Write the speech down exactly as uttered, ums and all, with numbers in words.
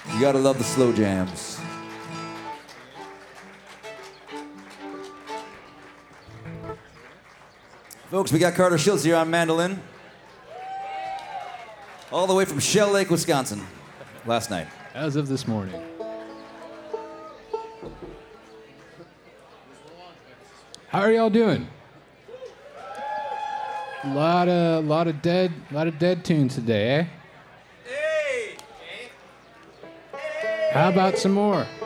You gotta love the slow jams. Folks, we got Carter Schultz here on mandolin. All the way from Shell Lake, Wisconsin, last night. As of this morning. How are y'all doing? A lot of, lot of dead, lot of dead tunes today, eh? How about some more?